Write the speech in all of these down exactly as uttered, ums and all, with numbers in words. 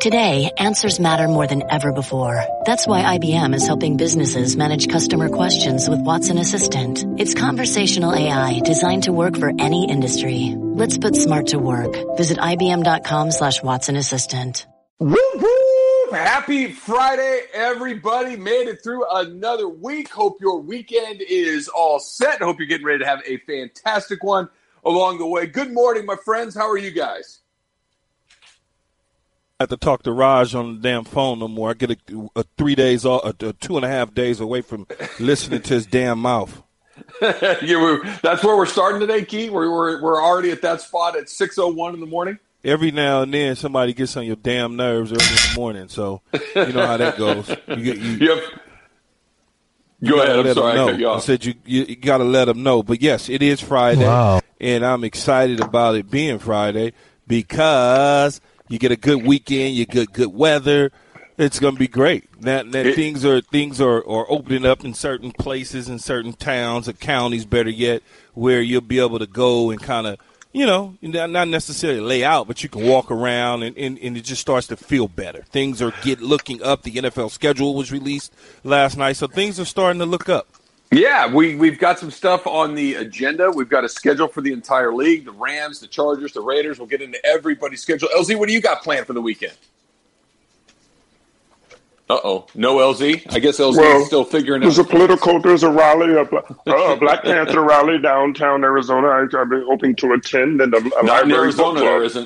Today, answers matter more than ever before. That's why I B M is helping businesses manage customer questions with Watson Assistant. It's conversational A I designed to work for any industry. Let's put smart to work. Visit ibm.com slash Watson Assistant. Woo woo! Happy Friday, everybody. Made it through another week. Hope your weekend is all set. Hope you're getting ready to have a fantastic one along the way. Good morning, my friends. How are you guys? I have to talk to Raj on the damn phone no more. I get a, a three days, off, a, a two and a half days away from listening to his damn mouth. yeah, we're, that's where we're starting today, Key. We're, we're we're already at that spot at six oh one in the morning. Every now and then, somebody gets on your damn nerves early in the morning. So you know how that goes. You, you, yep. You Go ahead. I'm sorry. I, cut you off. I said you you, you got to let them know. But yes, it is Friday, wow. and I'm excited about it being Friday because you get a good weekend, you get good weather. It's going to be great. Now, now it, things are things are, are opening up in certain places, in certain towns or counties, better yet, where you'll be able to go and kind of, you know, not necessarily lay out, but you can walk around and, and, and it just starts to feel better. Things are get looking up. The N F L schedule was released last night, so things are starting to look up. Yeah, we, we've got some stuff on the agenda. We've got a schedule for the entire league, the Rams, the Chargers, the Raiders. We'll get into everybody's schedule. L Z, what do you got planned for the weekend? Uh-oh. No L Z? I guess L Z well, is still figuring there's out. There's a political, there's a rally, a, a Black Panther rally downtown Arizona. I, I've been hoping to attend. And a, a Not in Arizona, there isn't.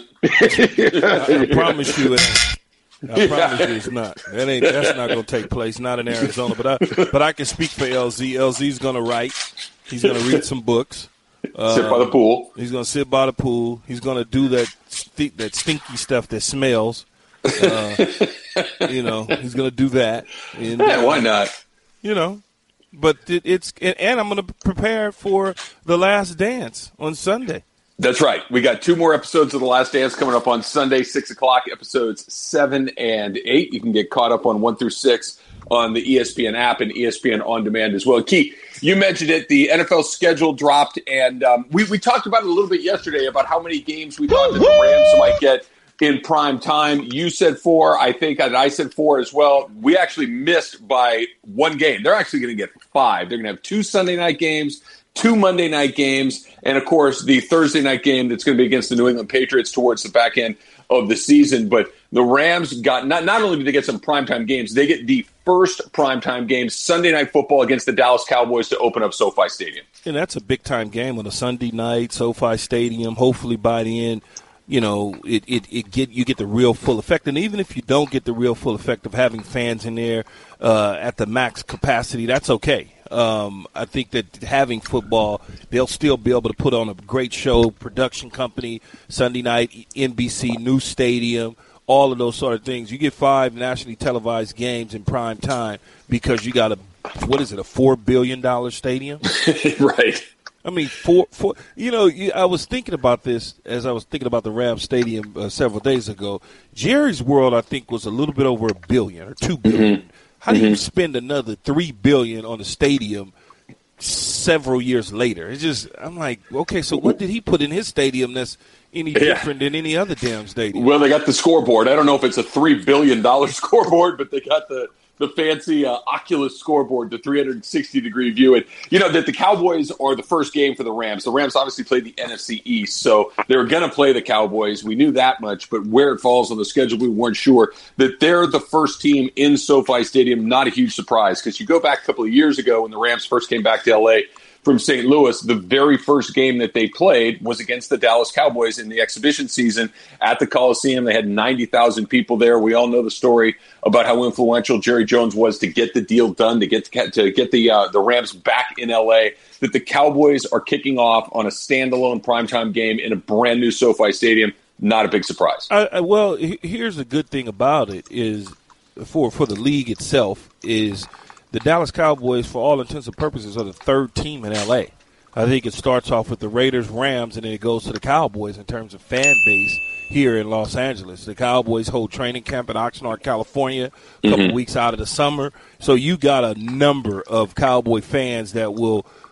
I, I promise you it ain't. I promise you it's not. That ain't. That's not going to take place. Not in Arizona. But I. But I can speak for L Z. L Z's going to write. He's going to read some books. Uh, sit by the pool. He's going to sit by the pool. He's going to do that st- that stinky stuff that smells. Uh, you know, he's going to do that. And, yeah, why not? You know, but it, it's and, and I'm going to prepare for The Last Dance on Sunday. That's right. We got two more episodes of The Last Dance coming up on Sunday, six o'clock, episodes seven and eight. You can get caught up on one through six on the E S P N app and E S P N On Demand as well. Keith, you mentioned it. The N F L schedule dropped, and um, we, we talked about it a little bit yesterday about how many games we thought that the Rams might get in prime time. You said four. I think and I said four as well. We actually missed by one game. They're actually going to get five. They're going to have two Sunday night games, two Monday night games, and, of course, the Thursday night game that's going to be against the New England Patriots towards the back end of the season. But the Rams got not, – not only did they get some primetime games, they get the first primetime game, Sunday Night Football against the Dallas Cowboys to open up SoFi Stadium. And that's a big-time game on a Sunday night, SoFi Stadium. Hopefully by the end, you know, it, it, it get you get the real full effect. And even if you don't get the real full effect of having fans in there uh, at the max capacity, that's okay. Um, I think that having football, they'll still be able to put on a great show, production company, Sunday night, N B C, new stadium, all of those sort of things. You get five nationally televised games in prime time because you got a, what is it, a four billion dollars stadium? Right. I mean, four, four, you know, I was thinking about this as I was thinking about the Rams Stadium uh, several days ago. Jerry's World, I think, was a little bit over a billion or two billion. Mm-hmm. How do you spend another three billion dollars on a stadium several years later? It's just, I'm like, okay, so what did he put in his stadium that's any different yeah. than any other damn stadium? Well, they got the scoreboard. I don't know if it's a three billion dollars scoreboard, but they got the, the fancy uh, Oculus scoreboard, the three sixty degree view. And, you know, that the Cowboys are the first game for the Rams. The Rams obviously played the N F C East, so they were going to play the Cowboys. We knew that much, but where it falls on the schedule, we weren't sure. That they're the first team in SoFi Stadium, not a huge surprise, because you go back a couple of years ago when the Rams first came back to L A from Saint Louis, the very first game that they played was against the Dallas Cowboys in the exhibition season at the Coliseum. They had ninety thousand people there. We all know the story about how influential Jerry Jones was to get the deal done, to get to, to get the uh, the Rams back in L A. That the Cowboys are kicking off on a standalone primetime game in a brand new SoFi Stadium. Not a big surprise. I, I, well, here's the good thing about it is for for the league itself is the Dallas Cowboys, for all intents and purposes, are the third team in L A. I think it starts off with the Raiders, Rams, and then it goes to the Cowboys in terms of fan base here in Los Angeles. The Cowboys hold training camp in Oxnard, California, a couple mm-hmm. weeks out of the summer. So you got a number of Cowboy fans that will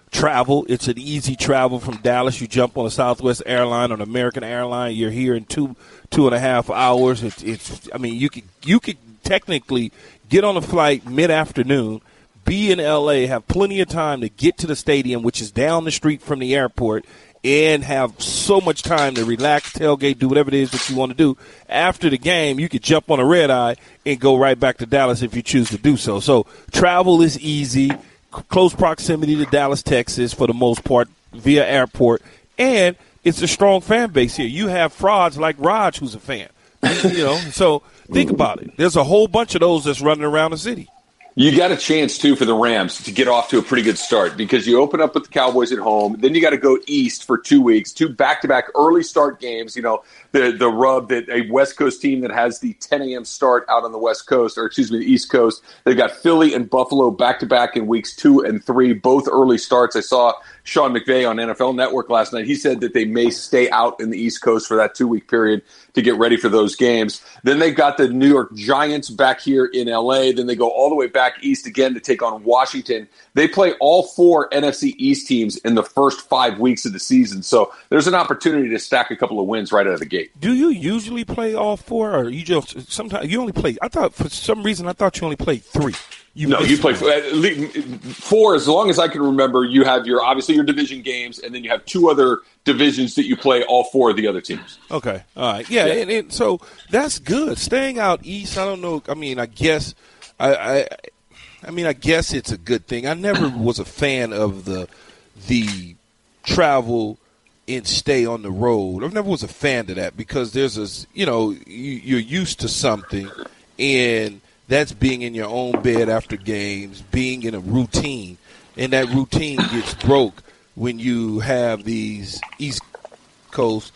travel. It's an easy travel from Dallas. You jump on a Southwest airline or an American airline. You're here in two two and a half hours. It's, it's I mean, you could you could technically get on a flight mid-afternoon, be in L A, have plenty of time to get to the stadium, which is down the street from the airport, and have so much time to relax, tailgate, do whatever it is that you want to do. After the game, you could jump on a red eye and go right back to Dallas if you choose to do so. So travel is easy, close proximity to Dallas, Texas for the most part via airport, and it's a strong fan base here. You have frauds like Raj, who's a fan. You know, so think about it. There's a whole bunch of those that's running around the city. You got a chance, too, for the Rams to get off to a pretty good start because you open up with the Cowboys at home. Then you got to go east for two weeks, two back-to-back early start games. You know, the the rub that a West Coast team that has the ten a.m. start out on the West Coast, or excuse me, the East Coast. They've got Philly and Buffalo back-to-back in weeks two and three, both early starts. I saw Sean McVay on N F L Network last night. He said that they may stay out in the East Coast for that two-week period to get ready for those games. Then they've got the New York Giants back here in L A. Then they go all the way back east again to take on Washington. They play all four N F C East teams in the first five weeks of the season. So there's an opportunity to stack a couple of wins right out of the gate. Do you usually play all four, or you just sometimes you only play? I thought for some reason I thought you only played three. You no, you play four. As long as I can remember, you have your obviously your division games, and then you have two other divisions that you play all four of the other teams. Okay, all right, yeah, yeah. And, and so that's good. Staying out east, I don't know. I mean, I guess, I, I, I mean, I guess it's a good thing. I never was a fan of the the travel and stay on the road. I never was a fan of that because there's a, you know, you, you're used to something, and that's being in your own bed after games, being in a routine, and that routine gets broke when you have these East Coast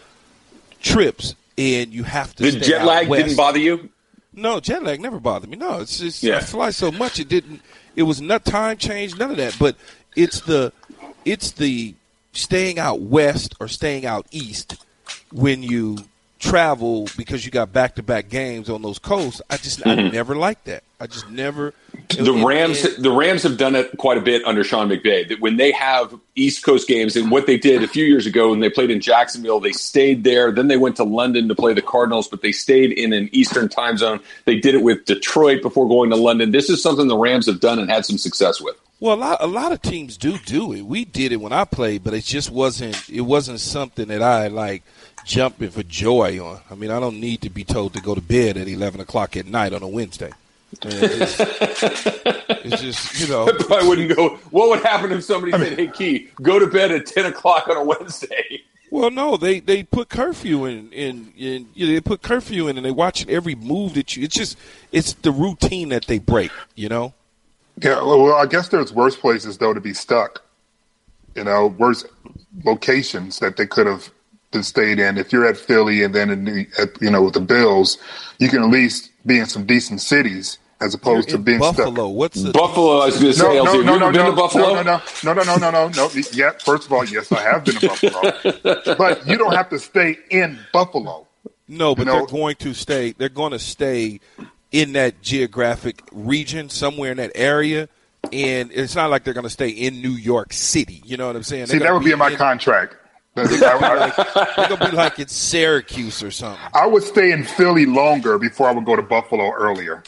trips and you have to. The stay jet out lag west. didn't bother you? No, jet lag never bothered me. No, it's just yeah. I fly so much it didn't. It was not time change, none of that. But it's the it's the staying out west or staying out east when you travel because you got back-to-back games on those coasts. I just mm-hmm. I never liked that. I just never. The Rams, and, the Rams have done it quite a bit under Sean McVay. That when they have East Coast games, and what they did a few years ago when they played in Jacksonville, they stayed there. Then they went to London to play the Cardinals, but they stayed in an Eastern time zone. They did it with Detroit before going to London. This is something the Rams have done and had some success with. Well, a lot, a lot of teams do do it. We did it when I played, but it just wasn't. It wasn't something that I like. Jumping for joy on. I mean, I don't need to be told to go to bed at eleven o'clock at night on a Wednesday. It's just, it's just, you know. I probably wouldn't go. What would happen if somebody said, hey, Key, go to bed at ten o'clock on a Wednesday? Well, no, they, they put curfew in, in, in you know, they put curfew in and they watch every move that you – it's just – it's the routine that they break, you know? Yeah, well, I guess there's worse places, though, to be stuck. You know, worse locations that they could have – to stayed in. If you're at Philly and then in the, at, you know with the Bills, you can at least be in some decent cities as opposed you're to being Buffalo. stuck. What's the Buffalo? I was going to say, no, L Z, no, have no, you no, ever been no, to Buffalo? No, no, no, no, no, no, no, no. Yeah, first of all, yes, I have been to Buffalo, but you don't have to stay in Buffalo. No, but you know? they're going to stay. They're going to stay in that geographic region, somewhere in that area. And it's not like they're going to stay in New York City. You know what I'm saying? See, that would be in my in, contract. They're going to be like it's Syracuse or something. I would stay in Philly longer before I would go to Buffalo earlier.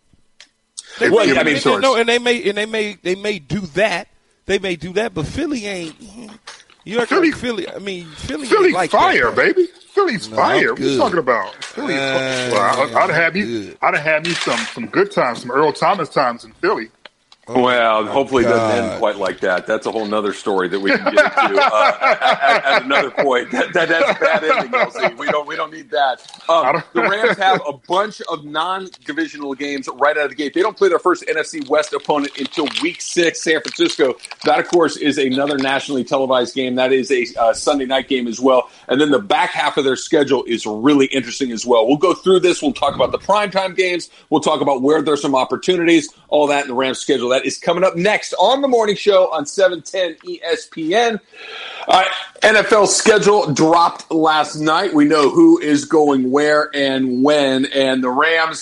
They well, may, I mean, they, no, and they may and they may they may do that. They may do that, but Philly ain't. You know, Philly, Philly. I mean, Philly. Philly like fire, that, baby. Philly's no, fire. What are you talking about? Philly's uh, well, I'd have you. I'd have had me some some good times, some Earl Thomas times in Philly. Oh well, hopefully it doesn't end quite like that. That's a whole nother story that we can get into uh, at, at another point. That, that, that's a bad ending, L C. We don't, we don't need that. Um, the Rams have a bunch of non-divisional games right out of the gate. They don't play their first N F C West opponent until Week Six, San Francisco. That, of course, is another nationally televised game. That is a uh, Sunday night game as well. And then the back half of their schedule is really interesting as well. We'll go through this. We'll talk about the primetime games. We'll talk about where there's some opportunities. All that in the Rams schedule. That is coming up next on the morning show on seven ten E S P N. Uh, N F L schedule dropped last night. We know who is going where and when. And the Rams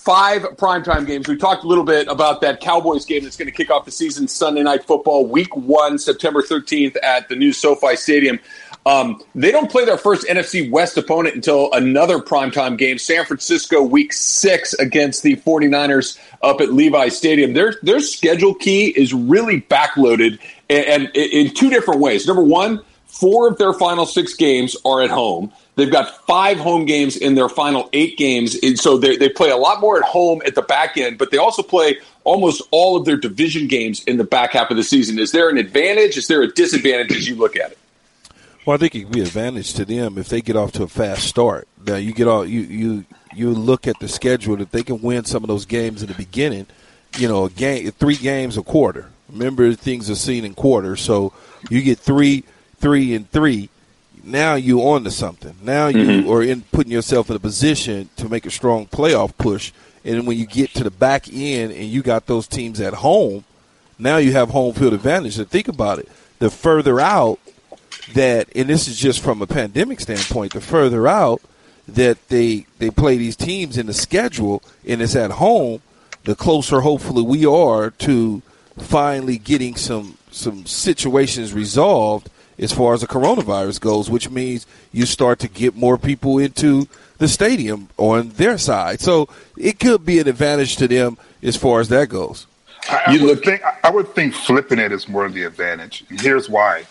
five primetime games. We talked a little bit about that Cowboys game that's going to kick off the season Sunday Night Football, week one, September thirteenth at the new SoFi Stadium. Um, they don't play their first N F C West opponent until another primetime game, San Francisco, week six against the 49ers up at Levi Stadium. Their their schedule key is really backloaded and, and in two different ways. Number one, four of their final six games are at home. They've got five home games in their final eight games, and so they, they play a lot more at home at the back end, but they also play almost all of their division games in the back half of the season. Is there an advantage? Is there a disadvantage as you look at it? Well, I think it could be an advantage to them if they get off to a fast start. Now, you get all you you you look at the schedule. If they can win some of those games in the beginning, you know, a game, three games a quarter. Remember, things are seen in quarters, so you get three, three, and three. Now you on to something. Now you mm-hmm. are in putting yourself in a position to make a strong playoff push. And when you get to the back end and you got those teams at home, now you have home field advantage. And think about it: the further out that, and this is just from a pandemic standpoint, the further out that they they play these teams in the schedule and it's at home, the closer hopefully we are to finally getting some some situations resolved as far as the coronavirus goes, which means you start to get more people into the stadium on their side. So it could be an advantage to them as far as that goes. I, I, would, think, I would think flipping it is more the advantage. And here's why.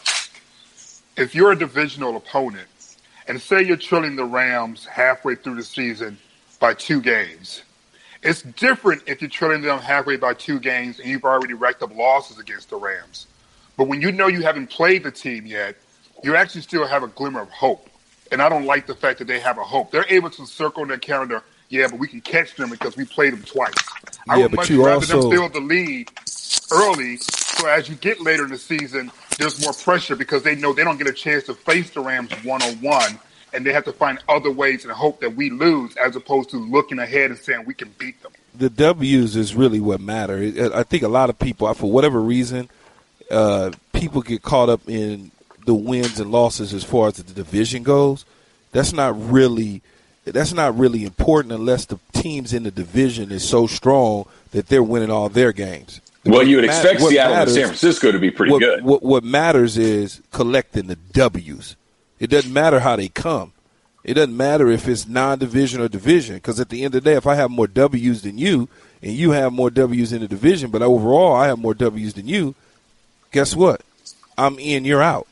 If you're a divisional opponent, and say you're trailing the Rams halfway through the season by two games, it's different if you're trailing them halfway by two games and you've already racked up losses against the Rams. But when you know you haven't played the team yet, you actually still have a glimmer of hope. And I don't like the fact that they have a hope. They're able to circle on their calendar, yeah, but we can catch them because we played them twice. I yeah, would but much you rather also... them build the lead early, so as you get later in the season, there's more pressure because they know they don't get a chance to face the Rams one-on-one, and they have to find other ways and hope that we lose as opposed to looking ahead and saying we can beat them. The W's is really what matter. I think a lot of people, for whatever reason, uh, people get caught up in the wins and losses as far as the division goes. That's not really that's not really important unless the teams in the division is so strong that they're winning all their games. Well, what you would expect matters, Seattle matters, and San Francisco to be pretty what, good. What, what matters is collecting the W's. It doesn't matter how they come. It doesn't matter if it's non-division or division, because at the end of the day, if I have more W's than you and you have more W's in the division, but overall I have more W's than you, guess what? I'm in, you're out.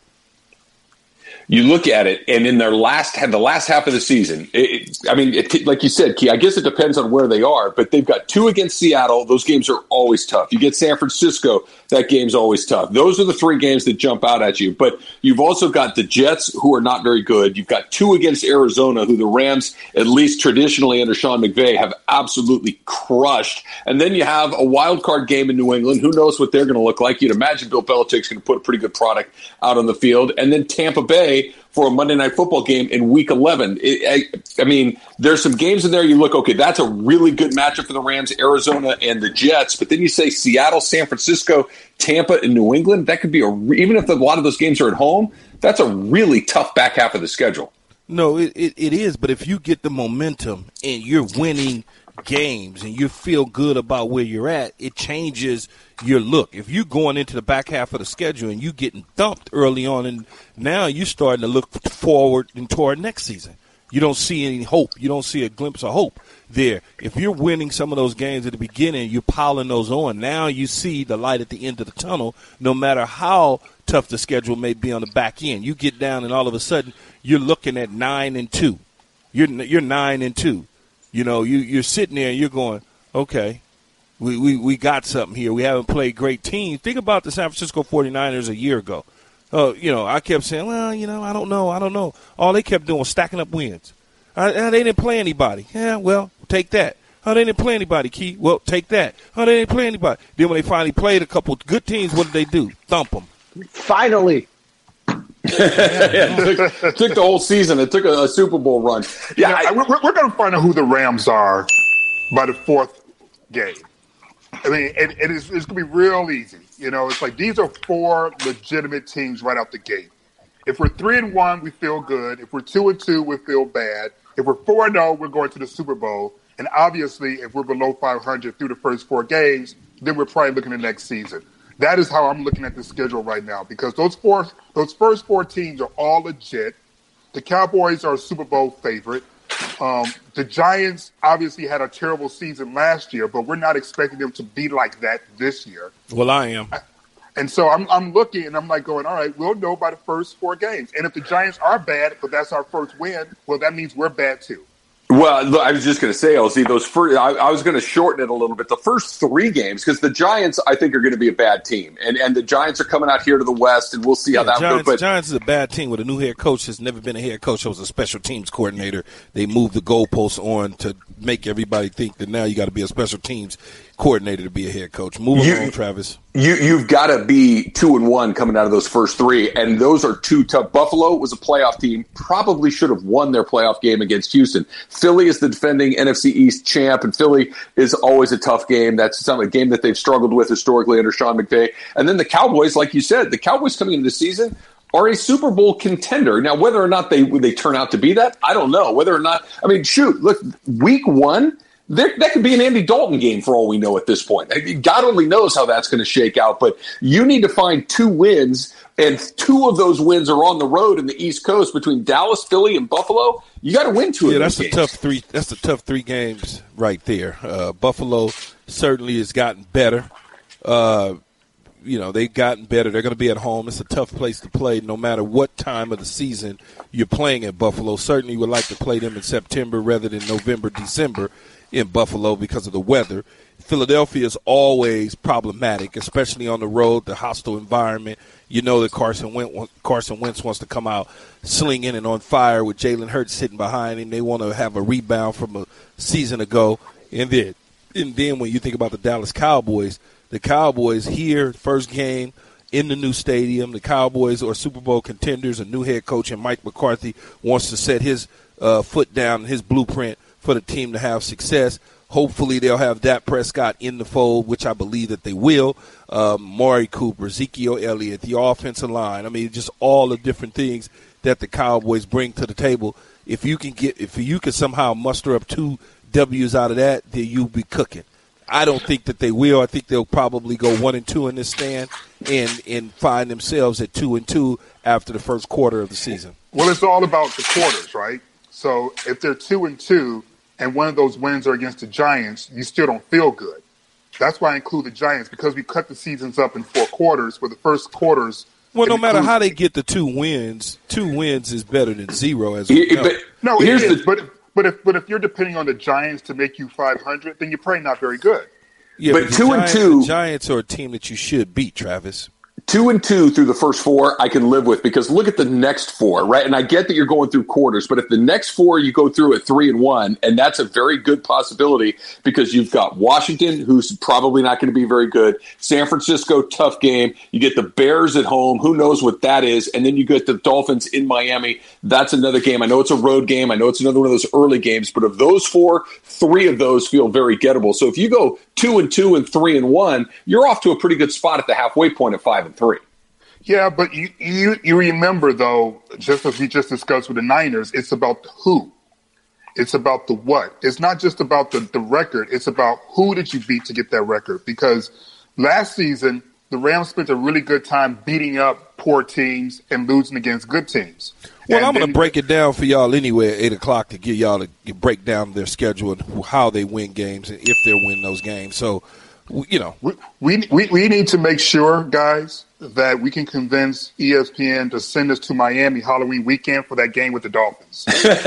You look at it, and in their last the last half of the season, it, it, I mean, it, like you said, Key, I guess it depends on where they are, but they've got two against Seattle. Those games are always tough. You get San Francisco, that game's always tough. Those are the three games that jump out at you. But you've also got the Jets, who are not very good. You've got two against Arizona, who the Rams, at least traditionally under Sean McVay, have absolutely crushed. And then you have a wild card game in New England. Who knows what they're going to look like? You'd imagine Bill Belichick's going to put a pretty good product out on the field. And then Tampa Bay for a Monday Night Football game in Week eleven. It, I, I mean, there's some games in there you look, okay, that's a really good matchup for the Rams, Arizona, and the Jets. But then you say Seattle, San Francisco, Tampa, and New England. That could be a even if a lot of those games are at home, that's a really tough back half of the schedule. No, it, it, it is. But if you get the momentum and you're winning games and you feel good about where you're at, it changes your look. If you're going into the back half of the schedule and you getting thumped early on, and now you're starting to look forward and toward next season. You don't see any hope. You don't see a glimpse of hope there. If you're winning some of those games at the beginning, you're piling those on. Now you see the light at the end of the tunnel, no matter how tough the schedule may be on the back end. You get down and all of a sudden you're looking at nine and two. You're you're nine and two. You know, you, you're sitting there and you're going, okay, we, we, we got something here. We haven't played great teams. Think about the San Francisco forty-niners a year ago. Uh, you know, I kept saying, well, you know, I don't know. I don't know. All they kept doing was stacking up wins. Uh, they didn't play anybody. Yeah, well, take that. Oh, they didn't play anybody, Key. Well, take that. Oh, they didn't play anybody. Then when they finally played a couple good teams, what did they do? Thump them. Finally. yeah, it took, took the whole season. It took a, a Super Bowl run. Yeah, you know, I, we're, we're going to find out who the Rams are by the fourth game. I mean, it, it is, it's going to be real easy. You know, it's like these are four legitimate teams right out the gate. If we're three and one, we feel good. If we're two and two, we feel bad. If we're four and zero, we're going to the Super Bowl. And obviously, if we're below five hundred through the first four games, then we're probably looking at next season. That is how I'm looking at the schedule right now, because those four, those first four teams are all legit. The Cowboys are a Super Bowl favorite. Um, the Giants obviously had a terrible season last year, but we're not expecting them to be like that this year. Well, I am. And so I'm, I'm looking, and I'm like going, all right, we'll know by the first four games. And if the Giants are bad, but that's our first win, well, that means we're bad too. Well, look, I was just going to say, L Z, those first, I, I was going to shorten it a little bit. The first three games, because the Giants, I think, are going to be a bad team, and and the Giants are coming out here to the West, and we'll see how yeah, that Giants, goes. But Giants is a bad team with a new head coach. Has never been a head coach. That was a special teams coordinator. They moved the goalposts on to make everybody think that now you got to be a special teams coordinator to be a head coach. Move you, along, Travis. You you've got to be two and one coming out of those first three, and those are two tough. Buffalo was a playoff team, probably should have won their playoff game against Houston. Philly is the defending N F C East champ, and Philly is always a tough game. That's a game that they've struggled with historically under Sean McVay. And then the Cowboys, like you said, the Cowboys coming into the season are a Super Bowl contender. Now, whether or not they they turn out to be that, I don't know. Whether or not, I mean, shoot, look, week one. There, that could be an Andy Dalton game for all we know at this point. God only knows how that's going to shake out, but you need to find two wins, and two of those wins are on the road in the East Coast between Dallas, Philly, and Buffalo. You got to win two yeah, of that's those a games. tough three. That's the tough three games right there. Uh, Buffalo certainly has gotten better. Uh, you know, they've gotten better. They're going to be at home. It's a tough place to play no matter what time of the season you're playing at Buffalo. Certainly would like to play them in September rather than November, December in Buffalo because of the weather. Philadelphia is always problematic, especially on the road, the hostile environment. You know that Carson Wentz, Carson Wentz wants to come out slinging and on fire with Jalen Hurts sitting behind him. They want to have a rebound from a season ago. And then, and then when you think about the Dallas Cowboys, the Cowboys here, first game in the new stadium. The Cowboys are Super Bowl contenders. A new head coach, and Mike McCarthy wants to set his uh, foot down, his blueprint for the team to have success. Hopefully they'll have Dak Prescott in the fold, which I believe that they will. Um, Maury Cooper, Ezekiel Elliott, the offensive line. I mean, just all the different things that the Cowboys bring to the table. If you can get, if you can somehow muster up two W's out of that, then you'll be cooking. I don't think that they will. I think they'll probably go one and two in this stand and and find themselves at two and two after the first quarter of the season. Well, it's all about the quarters, right? So if they're two and two, and one of those wins are against the Giants, you still don't feel good. That's why I include the Giants, because we cut the seasons up in four quarters, where the first quarters. Well, no matter includes, how they get the two wins, two wins is better than zero. As we know. But, no, it here's is. The, but but if but if you're depending on the Giants to make you five hundred, then you're probably not very good. Yeah, but, but two Giants, and two, the Giants are a team that you should beat, Travis. Two and two through the first four, I can live with, because look at the next four, right? And I get that you're going through quarters, but if the next four you go through at three and one, and that's a very good possibility, because you've got Washington, who's probably not going to be very good. San Francisco, tough game. You get the Bears at home. Who knows what that is? And then you get the Dolphins in Miami. That's another game. I know it's a road game. I know it's another one of those early games, but of those four, three of those feel very gettable. So if you go two and two and three and one, you're off to a pretty good spot at the halfway point at five and three. Yeah, but you, you you remember, though, just as we just discussed with the Niners, it's about the who. It's about the what. It's not just about the, the record. It's about who did you beat to get that record. Because last season, the Rams spent a really good time beating up poor teams and losing against good teams. Well, and I'm going to then, break it down for y'all anyway at eight o'clock to get y'all to break down their schedule and how they win games and if they'll win those games. So, you know. We, we, we, we need to make sure, guys, that we can convince E S P N to send us to Miami Halloween weekend for that game with the Dolphins.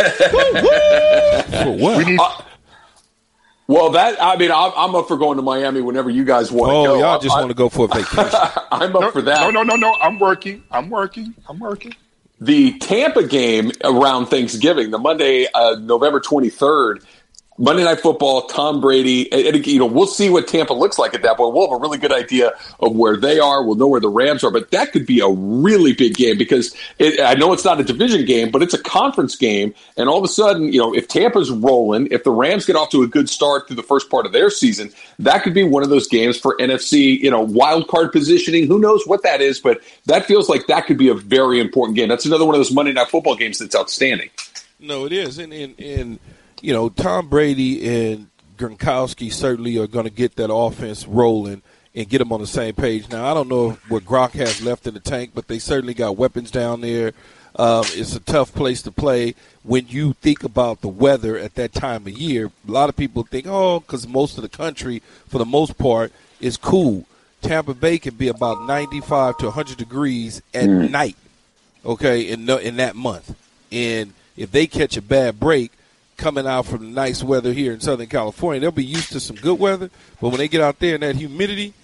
For what? We need, uh, well, that I mean, I'm, I'm up for going to Miami whenever you guys want to oh, go. y'all just I, want to go for a vacation. I'm up no, for that. No, no, no, no. I'm working. I'm working. I'm working. The Tampa game around Thanksgiving, the Monday, uh, November twenty-third, Monday Night Football, Tom Brady, and, and, you know, we'll see what Tampa looks like at that point. We'll have a really good idea of where they are. We'll know where the Rams are, but that could be a really big game, because it, I know it's not a division game, but it's a conference game. And all of a sudden, you know, if Tampa's rolling, if the Rams get off to a good start through the first part of their season, that could be one of those games for N F C, you know, wild card positioning. Who knows what that is, but that feels like that could be a very important game. That's another one of those Monday Night Football games that's outstanding. No, it is. And, and, and you know, Tom Brady and Gronkowski certainly are going to get that offense rolling and get them on the same page. Now, I don't know what Gronk has left in the tank, but they certainly got weapons down there. Um, it's a tough place to play when you think about the weather at that time of year. A lot of people think, oh, because most of the country, for the most part, is cool. Tampa Bay can be about ninety-five to one hundred degrees at mm. night, okay, in, the, in that month. And if they catch a bad break coming out from the nice weather here in Southern California, they'll be used to some good weather. But when they get out there in that humidity,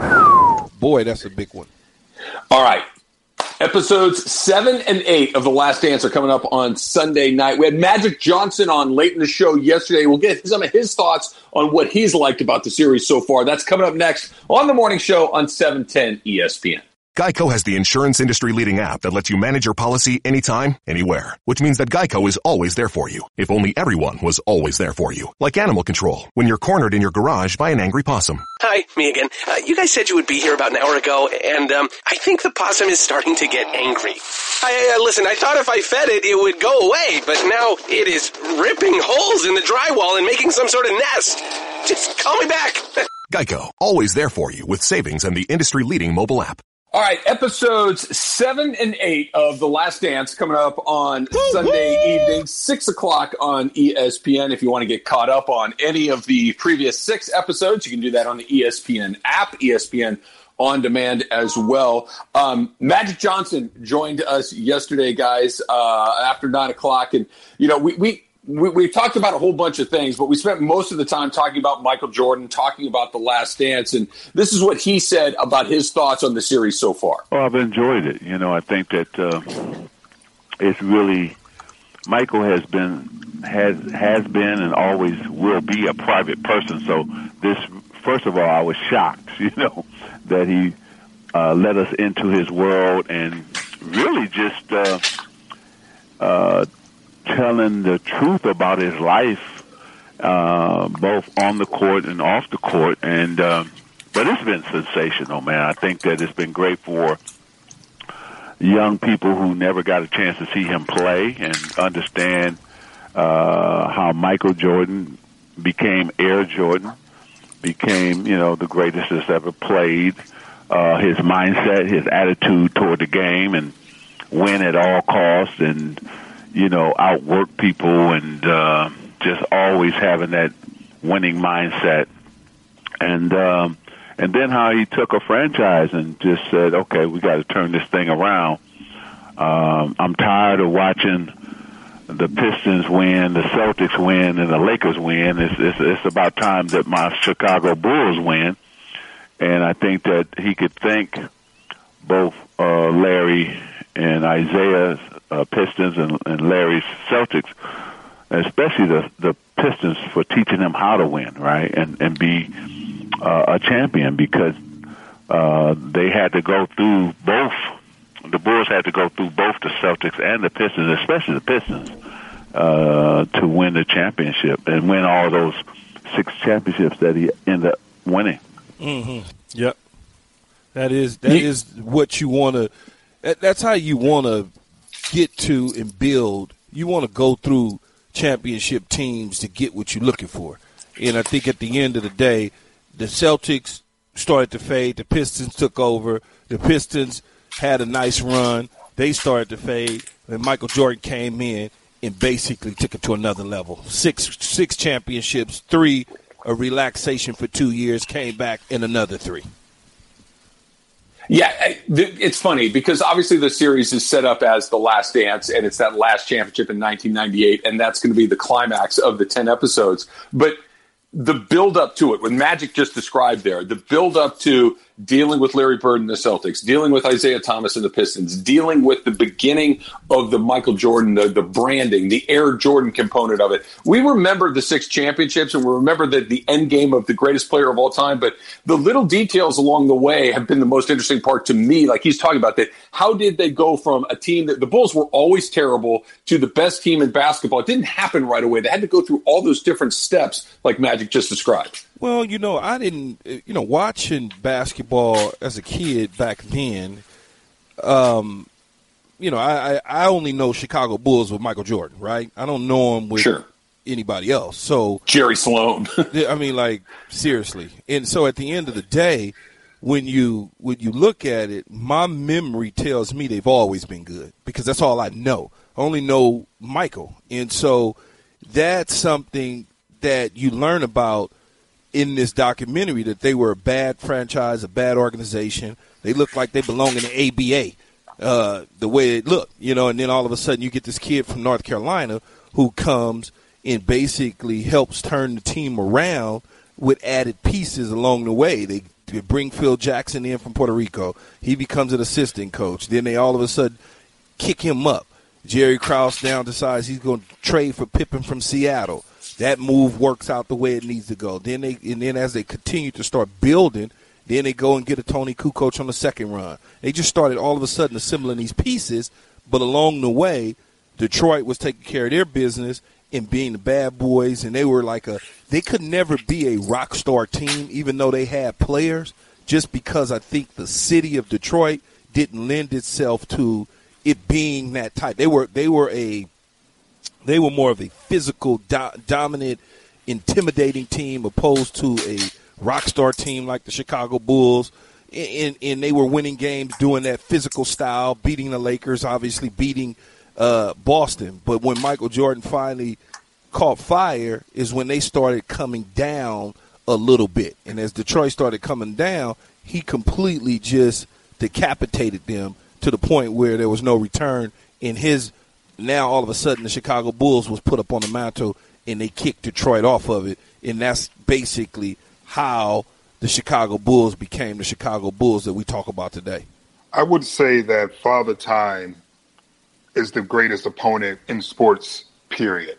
boy, that's a big one. All right. Episodes seven and eight of The Last Dance are coming up on Sunday night. We had Magic Johnson on late in the show yesterday. We'll get some of his thoughts on what he's liked about the series so far. That's coming up next on the morning show on seven ten E S P N. Geico has the insurance industry-leading app that lets you manage your policy anytime, anywhere. Which means that Geico is always there for you. If only everyone was always there for you. Like animal control, when you're cornered in your garage by an angry possum. Hi, me again. Uh, you guys said you would be here about an hour ago, and um, I think the possum is starting to get angry. I, uh, listen, I thought if I fed it, it would go away, but now it is ripping holes in the drywall and making some sort of nest. Just call me back. Geico, always there for you with savings and the industry-leading mobile app. All right, episodes seven and eight of The Last Dance coming up on Sunday evening, six o'clock on E S P N. If you want to get caught up on any of the previous six episodes, you can do that on the E S P N app, E S P N On Demand as well. Um, Magic Johnson joined us yesterday, guys, uh, after nine o'clock. And, you know, we... we We, we talked about a whole bunch of things, but we spent most of the time talking about Michael Jordan, talking about The Last Dance, and this is what he said about his thoughts on the series so far. Well, I've enjoyed it. You know, I think that uh, it's really Michael has been has has been and always will be a private person. So this, first of all, I was shocked, you know, that he uh, let us into his world and really just. Uh, uh, telling the truth about his life, uh, both on the court and off the court. And uh, but it's been sensational, man. I think that it's been great for young people who never got a chance to see him play and understand uh, how Michael Jordan became Air Jordan, became, you know, the greatest that's ever played, uh, his mindset, his attitude toward the game, and win at all costs, and you know, outwork people, and uh, just always having that winning mindset. And um, and then how he took a franchise and just said, okay, we got to turn this thing around. Um, I'm tired of watching the Pistons win, the Celtics win, and the Lakers win. It's, it's, it's about time that my Chicago Bulls win. And I think that he could thank both uh, Larry and Isaiah's uh, Pistons and, and Larry's Celtics, especially the, the Pistons, for teaching him how to win, right, and, and be uh, a champion, because uh, they had to go through both. The Bulls had to go through both the Celtics and the Pistons, especially the Pistons, uh, to win the championship and win all those six championships that he ended up winning. Mm-hmm. Yep. That is that is what you want to that, – that's how you want to get to and build. You want to go through championship teams to get what you're looking for. And I think at the end of the day, the Celtics started to fade. The Pistons took over. The Pistons had a nice run. They started to fade. And Michael Jordan came in and basically took it to another level. Six six championships, three a relaxation for two years, came back in another three. Yeah, it's funny because obviously the series is set up as The Last Dance, and it's that last championship in nineteen ninety-eight, and that's going to be the climax of the ten episodes. But the build-up to it, what Magic just described there, the build-up to dealing with Larry Bird and the Celtics, dealing with Isaiah Thomas and the Pistons, dealing with the beginning of the Michael Jordan, the, the branding, the Air Jordan component of it. We remember the six championships, and we remember the, the end game of the greatest player of all time, but the little details along the way have been the most interesting part to me. Like he's talking about that, how did they go from a team that the Bulls were always terrible to the best team in basketball? It didn't happen right away. They had to go through all those different steps like Magic just described. Well, you know, I didn't, you know, watching basketball as a kid back then, um, you know, I, I only know Chicago Bulls with Michael Jordan, right? I don't know him with sure. anybody else. So Jerry Sloan. I mean, like, seriously. And so at the end of the day, when you when you look at it, my memory tells me they've always been good because that's all I know. I only know Michael. And so that's something that you learn about in this documentary, that they were a bad franchise, a bad organization. They look like they belong in the A B A, uh, the way it looked, you know, and then all of a sudden you get this kid from North Carolina who comes and basically helps turn the team around with added pieces along the way. They bring Phil Jackson in from Puerto Rico. He becomes an assistant coach. Then they all of a sudden kick him up. Jerry Krause down decides he's going to trade for Pippen from Seattle. That move works out the way it needs to go. Then they and then as they continue to start building, then they go and get a Tony Kukoc on the second run. They just started all of a sudden assembling these pieces, but along the way, Detroit was taking care of their business and being the bad boys, and they were like a – they could never be a rock star team even though they had players, just because I think the city of Detroit didn't lend itself to it being that type. They were they were a they were more of a physical, do, dominant, intimidating team opposed to a rock star team like the Chicago Bulls, and, and they were winning games doing that physical style, beating the Lakers, obviously beating – Uh, Boston. But when Michael Jordan finally caught fire is when they started coming down a little bit. And as Detroit started coming down, he completely just decapitated them to the point where there was no return in his. Now all of a sudden the Chicago Bulls was put up on the mantle and they kicked Detroit off of it. And that's basically how the Chicago Bulls became the Chicago Bulls that we talk about today. I would say that Father Time is the greatest opponent in sports, period.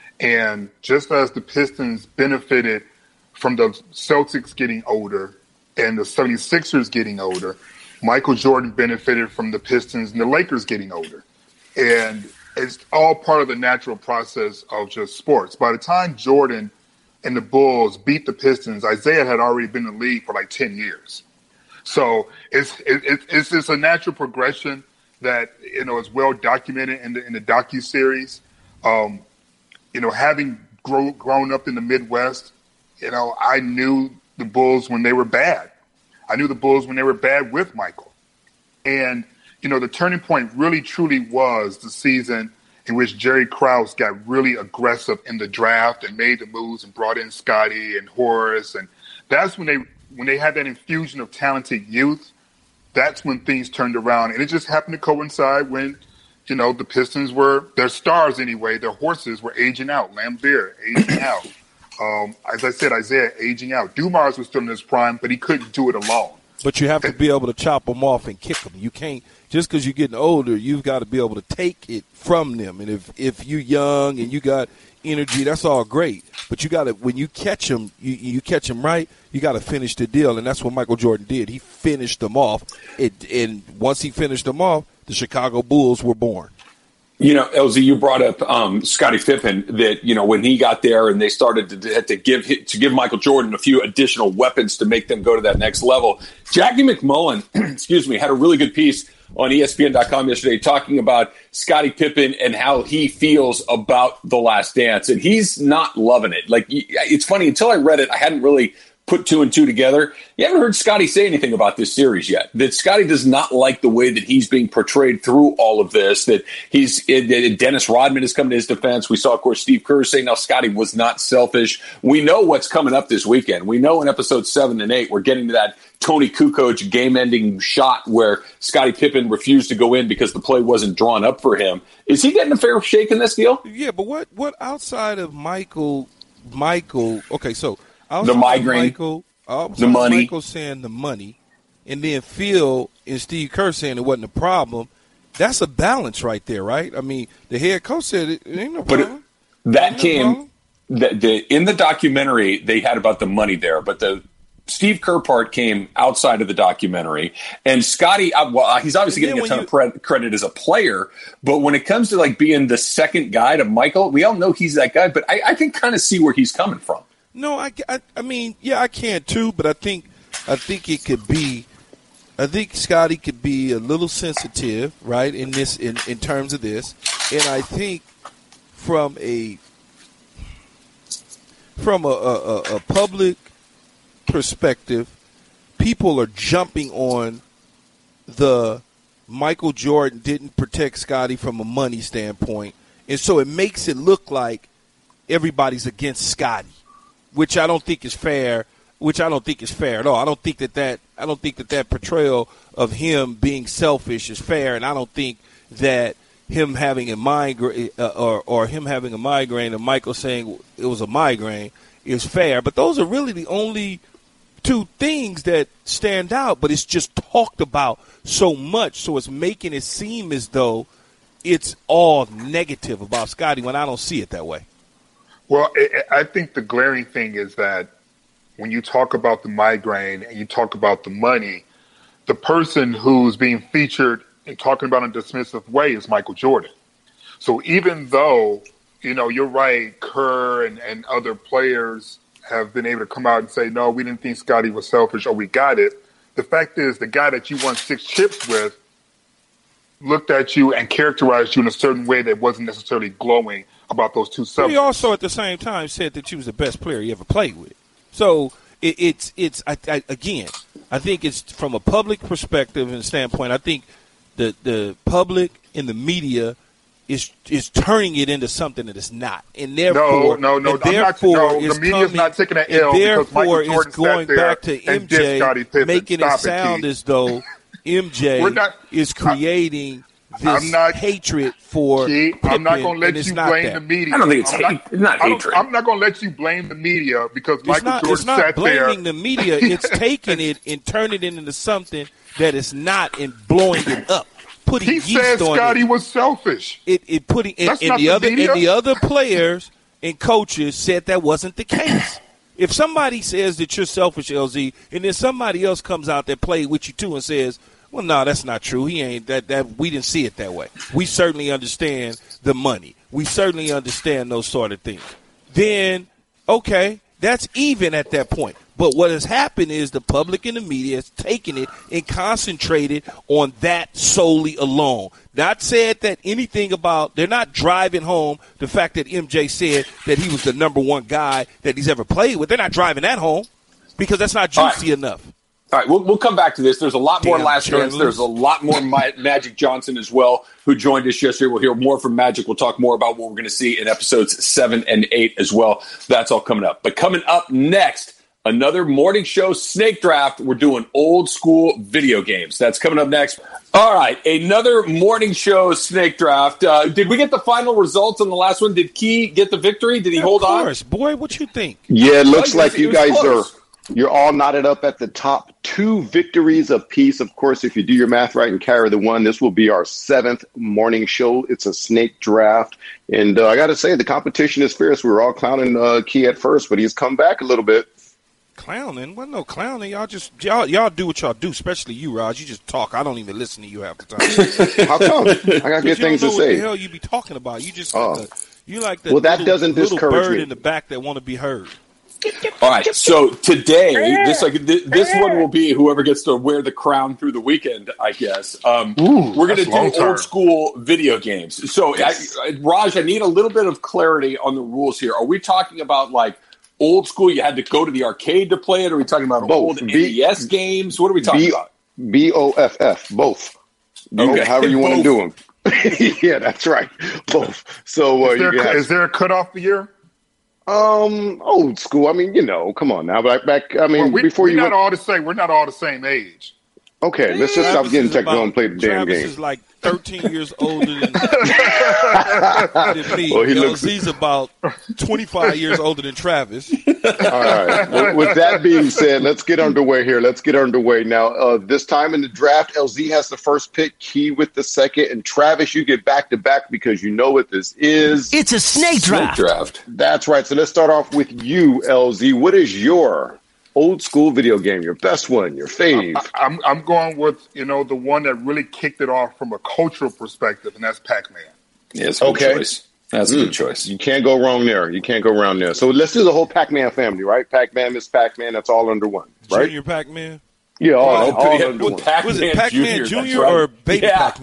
And just as the Pistons benefited from the Celtics getting older and the seventy-sixers getting older, Michael Jordan benefited from the Pistons and the Lakers getting older. And it's all part of the natural process of just sports. By the time Jordan and the Bulls beat the Pistons, Isaiah had already been in the league for like ten years. So it's it, it's it's a natural progression that, you know, is well documented in the in the docuseries. Um, you know, having grow, grown up in the Midwest, you know, I knew the Bulls when they were bad. I knew the Bulls when they were bad with Michael. And, you know, the turning point really truly was the season in which Jerry Krause got really aggressive in the draft and made the moves and brought in Scottie and Horace. And that's when they when they had that infusion of talented youth. That's when things turned around. And it just happened to coincide when, you know, the Pistons were, their stars anyway, their horses were aging out. Laimbeer, aging out. Um, as I said, Isaiah, aging out. Dumars was still in his prime, but he couldn't do it alone. But you have to be able to chop them off and kick them. You can't, just because you're getting older, you've got to be able to take it from them. And if, if you're young and you got energy, that's all great. But you got to, when you catch them, you, you catch them right, you got to finish the deal. And that's what Michael Jordan did. He finished them off. It, and once he finished them off, the Chicago Bulls were born. You know, Elsie, you brought up um, Scottie Pippen, that, you know, when he got there and they started to, to give to give Michael Jordan a few additional weapons to make them go to that next level. Jackie McMullen, excuse me, had a really good piece on E S P N dot com yesterday talking about Scottie Pippen and how he feels about The Last Dance. And he's not loving it. Like, it's funny, until I read it, I hadn't really put two and two together. You haven't heard Scottie say anything about this series yet. That Scottie does not like the way that he's being portrayed through all of this. That he's it, Dennis Rodman has come to his defense. We saw, of course, Steve Kerr saying now Scottie was not selfish. We know what's coming up this weekend. We know in episode seven and eight we're getting to that Tony Kukoc game-ending shot where Scottie Pippen refused to go in because the play wasn't drawn up for him. Is he getting a fair shake in this deal? Yeah, but what what outside of Michael Michael? Okay, so. The migraine, Michael, the money. Michael saying the money, and then Phil and Steve Kerr saying it wasn't a problem. That's a balance right there, right? I mean, the head coach said it, it ain't no problem. But it, that no came the, the, in the documentary. They had about the money there, but the Steve Kerr part came outside of the documentary. And Scottie, well, he's obviously getting a ton you, of credit as a player, but when it comes to like being the second guy to Michael, we all know he's that guy. But I, I can kind of see where he's coming from. No, I, I, I mean, yeah, I can too, but I think, I think it could be, I think Scottie could be a little sensitive, right, in this, in, in terms of this, and I think from a, from a, a, a public perspective, people are jumping on the Michael Jordan didn't protect Scottie from a money standpoint, and so it makes it look like everybody's against Scottie, which I don't think is fair. Which I don't think is fair at all. I don't think that that I don't think that that portrayal of him being selfish is fair, and I don't think that him having a migraine uh, or or him having a migraine and Michael saying it was a migraine is fair. But those are really the only two things that stand out. But it's just talked about so much, so it's making it seem as though it's all negative about Scottie when I don't see it that way. Well, I think the glaring thing is that when you talk about the migraine and you talk about the money, the person who's being featured and talking about in a dismissive way is Michael Jordan. So even though, you know, you're right, Kerr and, and other players have been able to come out and say, no, we didn't think Scottie was selfish or we got it. The fact is the guy that you won six chips with looked at you and characterized you in a certain way that wasn't necessarily glowing about those two subjects. He also at the same time said that you was the best player he ever played with. So it, it's it's I, I, again, I think it's from a public perspective and standpoint. I think the the public and the media is is turning it into something that it's not, and therefore, no, no, no, and therefore not, no is the media's coming, not taking an L. Therefore, because is going back to M J, making it sound it, as though M J not, is creating this not, hatred for Key, Pippen, I'm not going to let you blame that. the media. I don't think it's, hate, not, it's not hatred. I'm not going to let you blame the media because it's Michael not, Jordan it's not sat blaming there. the media. It's taking it and turning it into something that is not and blowing it up. Putting he yeast said on Scottie it. was selfish. It, it putting and, That's and not the the other media. and the other players and coaches said that wasn't the case. If somebody says that you're selfish, L Z, and then somebody else comes out that played with you too and says, well, no, that's not true. He ain't that. That we didn't see it that way. We certainly understand the money. We certainly understand those sort of things. Then, okay, that's even at that point. But what has happened is the public and the media has taken it and concentrated on that solely alone. Not said that anything about, they're not driving home the fact that M J said that he was the number one guy that he's ever played with. They're not driving that home because that's not juicy right. enough. All right, we'll, we'll come back to this. There's a lot more Damn, last chance. There's a lot more Ma- Magic Johnson as well, who joined us yesterday. We'll hear more from Magic. We'll talk more about what we're going to see in episodes seven and eight as well. That's all coming up. But coming up next, another morning show snake draft. We're doing old school video games. That's coming up next. All right, another morning show snake draft. Uh, did we get the final results on the last one? Did Key get the victory? Did he yeah, hold of on? course. Boy, what you think? Yeah, it looks Well, like it was, you it was guys close. are. You're all knotted up at the top. Two victories apiece. Of course, if you do your math right and carry the one, this will be our seventh morning show. It's a snake draft. And uh, I got to say, the competition is fierce. We were all clowning uh, Key at first, but he's come back a little bit. Clowning? What no clowning? Y'all just y'all y'all do what y'all do, especially you, Raj. You just talk. I don't even listen to you half the time. How come? I got good things to know say. What the hell you be talking about? You just Oh. like the, you like the Well, that little, doesn't little discourage bird me. in the back that want to be heard. All right, so today, this like th- this one will be whoever gets to wear the crown through the weekend, I guess. Um, Ooh, we're going to that's do long-term. old school video games. So, I, I, Raj, I need a little bit of clarity on the rules here. Are we talking about like old school? You had to go to the arcade to play it. Are we talking about Both. old B- N E S games? What are we talking B- about? B O F F, both. You- Okay. However you want to do them. Yeah, that's right. Both. So uh, Is there, you can is there a cutoff year? Um, old school. I mean, you know, come on now. Back, back. I mean, Well, we, before we're you not went, all the same. We're not all the same age. okay, let's just stop Travis getting is technical about- and play the damn Travis game. is like thirteen years older than, than me. Well, he L looks- Z's about twenty-five years older than Travis. All right. Well, with that being said, let's get underway here. Let's get underway now. Uh, this time in the draft, L Z has the first pick, Key with the second, and Travis, you get back to back because you know what this is. It's a snake draft. Snake draft. That's right. So let's start off with you, L Z. What is your old school video game? Your best one, your fave? I, I'm I'm going with you know the one that really kicked it off from a cultural perspective, and that's Pac-Man. Yeah, it's a good Okay. choice. That's a good choice. You can't go wrong there. You can't go wrong there. So let's do the whole Pac-Man family, right? Pac-Man, Miss Pac-Man, that's all under one, right? Junior Pac-Man. Yeah, all, Oh, all yeah, under with one. Pac-Man Was it Pac-Man Junior, Junior that's right. or Baby Yeah. Pac-Man?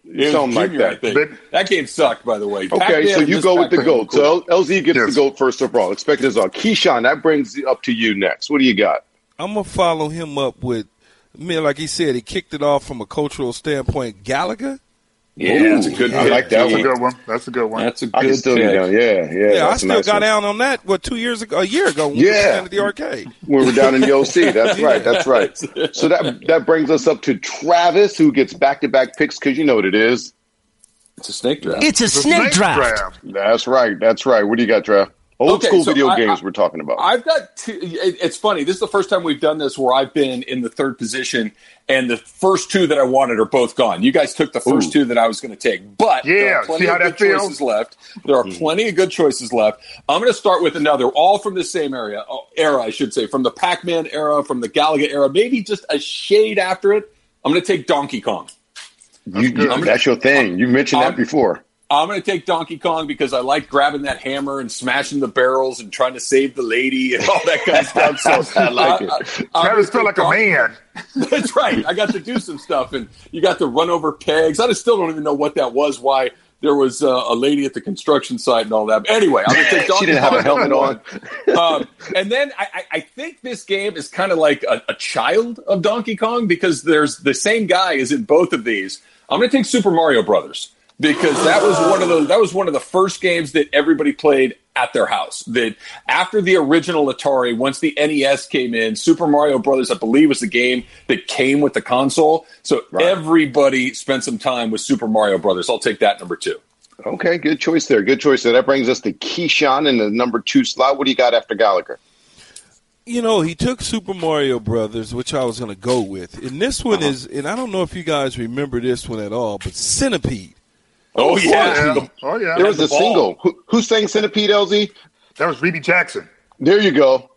It Something like Junior, that. I think. That game sucked, by the way. Okay, Pac-Man so you and go this with the Pac-Man GOAT. cool. So L Z gets Yes. the GOAT first overall. Expect this all. Keyshawn, that brings it up to you next. What do you got? I'm gonna follow him up with, I mean, like he said, he kicked it off from a cultural standpoint. Gallagher. Yeah, that's a good I pick. like that That's a one. good one. That's a good one. That's a I can good still get pick. down. Yeah, yeah. Yeah, I that's a still nice got one. down on that. What two years ago? A year ago when we were Yeah. playing at the arcade. When we're down in the O C. That's right. That's right. So that that brings us up to Travis, who gets back to back picks because you know what it is. It's a snake draft. It's a The snake draft. That's right. That's right. What do you got, Trav? Old Okay, school so video I- games I- we're talking about. I've got two. it- It's funny. This is the first time we've done this where I've been in the third position, and the first two that I wanted are both gone. You guys took the first Ooh. two that I was going to take, but there Yeah, are plenty see how of that good feels? choices left. There are plenty of good choices left. I'm going to start with another, all from the same area, oh, era, I should say, from the Pac-Man era, from the Galaga era, maybe just a shade after it. I'm going to take Donkey Kong. You, you, good. that's your thing. You mentioned I'm- that before. I'm going to take Donkey Kong because I like grabbing that hammer and smashing the barrels and trying to save the lady and all that kind of stuff. So I like it. I, I, Travis feel like a man. That's right. I got to do some stuff, and you got to run over pegs. I still don't even know what that was. Why there was uh, a lady at the construction site and all that. But anyway, I'm going to take Donkey She didn't have Kong a helmet on. um, and then I, I- I think this game is kind of like a, a child of Donkey Kong because there's the same guy is in both of these. I'm going to take Super Mario Brothers because that was one of the that was one of the first games that everybody played at their house. That after the original Atari, once the N E S came in, Super Mario Brothers, I believe, was the game that came with the console. So Right. everybody spent some time with Super Mario Brothers. I'll take that number two. Okay, good choice there. Good choice there. That brings us to Keyshawn in the number two slot. What do you got after Gallagher? You know, he took Super Mario Brothers, which I was going to go with. And this one is, and I don't know if you guys remember this one at all, but Centipede. Oh, yeah. yeah. Oh, yeah. There was the a ball. single. Who, who sang Centipede, L Z? That was Reedy Jackson. There you go.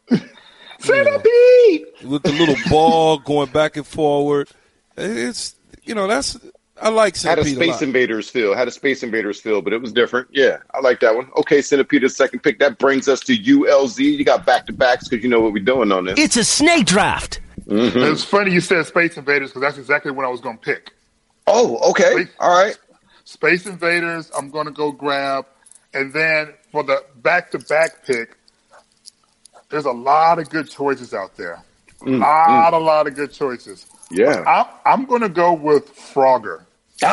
Centipede! With the little ball going back and forward. It's, you know, that's, I like Had a Centipede a, Space lot. Invaders feel. Had a Space Invaders feel, but it was different. Yeah, I like that one. Okay, Centipede is second pick. That brings us to U L Z. You got back-to-backs because you know what we're doing on this. It's a snake draft. Mm-hmm. It was funny you said Space Invaders because that's exactly what I was going to pick. Oh, okay. All right. Space Invaders, I'm going to go grab. And then for the back-to-back pick, there's a lot of good choices out there. A Mm, lot, a lot of good choices. Yeah. I'm, I'm going to go with Frogger.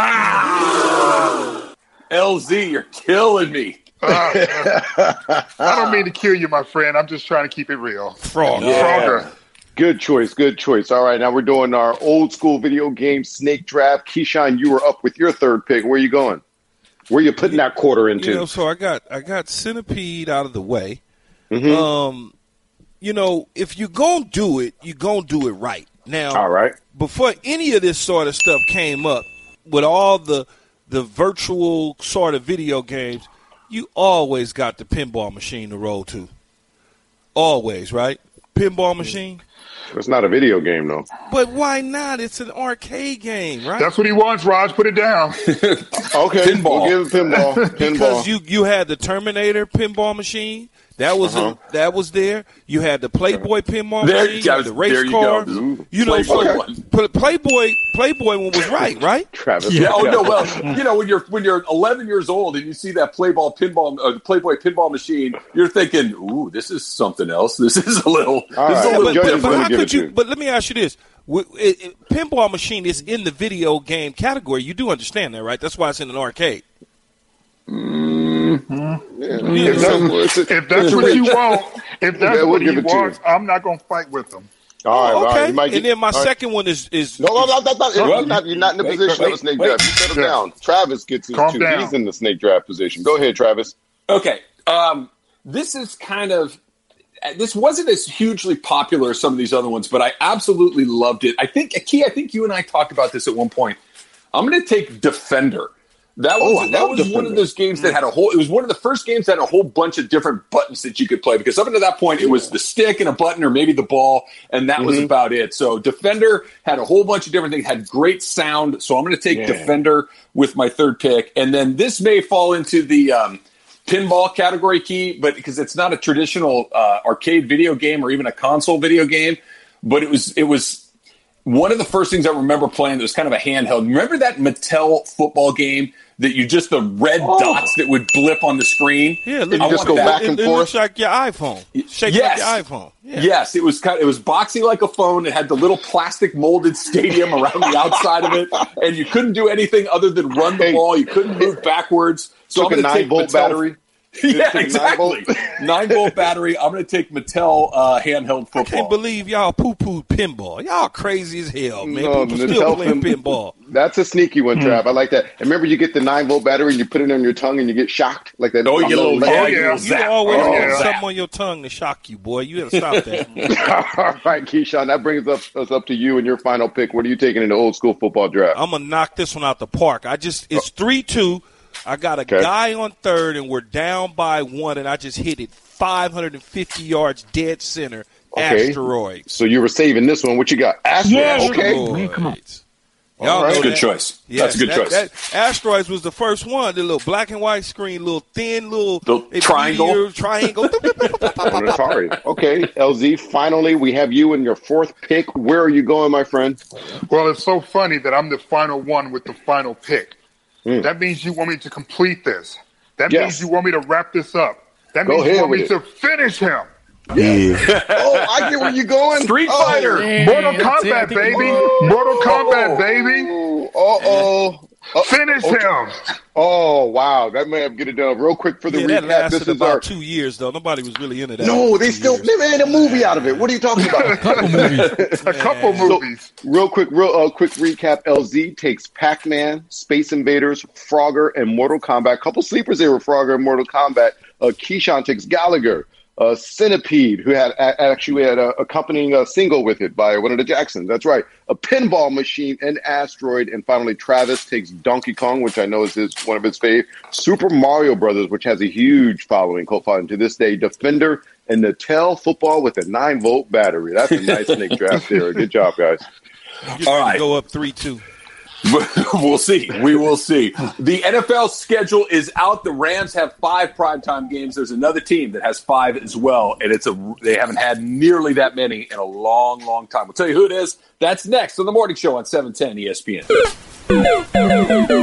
Ah! L Z, you're killing me. Uh, I don't mean to kill you, my friend. I'm just trying to keep it real. Frog. Yeah. Frogger. Good choice. Good choice. All right, now we're doing our old school video game snake draft. Keyshawn, you were up with your third pick. Where are you going? Where are you putting that quarter into? You know, so I got I got Centipede out of the way. Mhm. Um, you know, if you're gonna do it, you're gonna do it right. Now, All right. before any of this sort of stuff came up, with all the the virtual sort of video games, you always got the pinball machine to roll to. Always, right? Pinball machine. It's not a video game, though. But why not? It's an arcade game, right? That's what he wants, Raj. Put it down. Okay, Pinball. we'll give it pinball. Pinball. Because you you had the Terminator pinball machine. That was Uh-huh. a, that was there. You had the Playboy pinball There- machine, yeah, the race there you car. go. Ooh. You know, Playboy so one. Pl- Playboy Playboy one was right, right? Travis. Yeah. Oh no. Well, you know, when you're when you're eleven years old and you see that Playboy pinball, uh, Playboy pinball machine, you're thinking, "Ooh, this is something else. This is a little. All this is right. a little but, Judge but, is but gonna how give could it to you? you. But let me ask you this: W- it, it, pinball machine is in the video game category. You do understand that, right? That's why it's in an arcade. If that's, if that's what you want, if that's Yeah, we'll what he give it to you. wants, I'm not going to fight with him. All right, all right. okay, You might and get- then my all right. second one is is No, no, no, that's not, Well, you're, not, you're not in the wait, position wait, of a snake wait. draft. You settle Yeah. down. Travis gets his Calm two. down. He's in the snake draft position. Go ahead, Travis. Okay. Um, this is kind of this wasn't as hugely popular as some of these other ones, but I absolutely loved it. I think Key, I think you and I talked about this at one point. I'm going to take Defender. That was, Oh, I that love was one Defender. of those games that had a whole. It was one of the first games that had a whole bunch of different buttons that you could play because up until that point it was the stick and a button or maybe the ball, and that was Mhm. about it. So Defender had a whole bunch of different things, had great sound. So I'm going to take Yeah. Defender with my third pick, and then this may fall into the um, pinball category, Key, but because it's not a traditional uh, arcade video game or even a console video game, but it was it was. one of the first things I remember playing that was kind of a handheld. Remember that Mattel football game that you just the red oh. dots that would blip on the screen? Yeah, you just go that. back and it, forth. It looks like your iPhone. Shake yes. like your iPhone. Yeah. Yes, it was kind of, it was boxy like a phone. It had the little plastic molded stadium around the outside of it, and you couldn't do anything other than run the hey. ball. You couldn't move backwards. So Took I'm a nine volt Mattel. battery. Yeah, exactly. Nine volt battery. I'm going to take Mattel uh, handheld football. I can't believe y'all poo-pooed pinball. Y'all crazy as hell, man. No, People still playing pinball. That's a sneaky one, Trav. I like that. And remember, you get the nine volt battery and you put it on your tongue and you get shocked like that. Oh, you get a little, oh, yeah. You always oh, get yeah. something on your tongue to shock you, boy. You got to stop that. All right, Keyshawn, that brings us, us up to you and your final pick. What are you taking in the old school football draft? I'm going to knock this one out the park. I just It's three two. I got a okay. guy on third, and we're down by one, and I just hit it five hundred fifty yards dead center. Okay. Asteroids. So you were saving this one. What you got? Asteroids. Yeah, okay. Man, come on. Y'all That's a good that. choice. Yes, That's a good that, choice. That, Asteroids was the first one. The little black and white screen, little thin, little, little triangle. Triangle. Okay, L Z, finally, we have you in your fourth pick. Where are you going, my friend? Well, it's so funny that I'm the final one with the final pick. Mm. That means you want me to complete this. That yes. means you want me to wrap this up. That Go means you want me it. to finish him. Yeah. oh, I get where you're going. Street oh, Fighter. Man. Mortal Kombat, baby. Oh. Mortal Kombat, baby. Uh-oh. Uh, Finish okay. him. Oh, wow. That may have get it done real quick for the yeah, recap. That lasted this is about our... two years, though. Nobody was really into that. No, they still they made a movie out of it. What are you talking about? a couple movies. a couple movies. So, real quick, real uh, quick recap. L Z takes Pac-Man, Space Invaders, Frogger, and Mortal Kombat. A couple sleepers there with Frogger and Mortal Kombat. Uh, Keyshawn takes Gallagher. Uh, Centipede, who had a- actually had a accompanying a single with it by one of the Jacksons. That's right. A Pinball Machine, and Asteroid. And finally, Travis takes Donkey Kong, which I know is his, one of his favorite. Super Mario Brothers, which has a huge following, cult following to this day. Defender, and Mattel football with a nine volt battery. That's a nice snake draft there. Good job, guys. All right. Go up three two. We'll see. We will see. The N F L schedule is out. The Rams have five primetime games. There's another team that has five as well, and it's a they haven't had nearly that many in a long, long time. We'll tell you who it is. That's next on The Morning Show on seven ten E S P N.